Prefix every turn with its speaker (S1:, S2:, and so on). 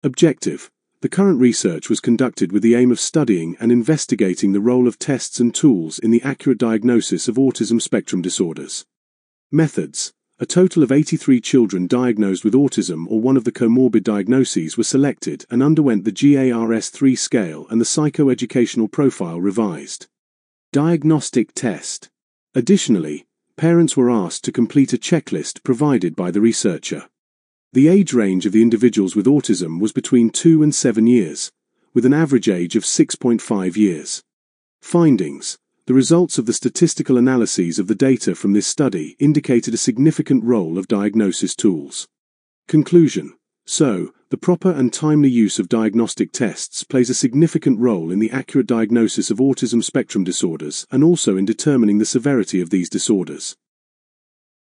S1: Objective: the current research was conducted with the aim of studying and investigating the role of tests and tools in the accurate diagnosis of autism spectrum disorders. Methods: a total of 83 children diagnosed with autism or one of the comorbid diagnoses were selected and underwent the GARS-3 scale and the psychoeducational profile revised. Diagnostic test. Additionally, parents were asked to complete a checklist provided by the researcher. The age range of the individuals with autism was between 2 and 7 years, with an average age of 6.5 years. Findings: the results of the statistical analyses of the data from this study indicated a significant role of diagnosis tools. Conclusion: so, the proper and timely use of diagnostic tests plays a significant role in the accurate diagnosis of autism spectrum disorders and also in determining the severity of these disorders.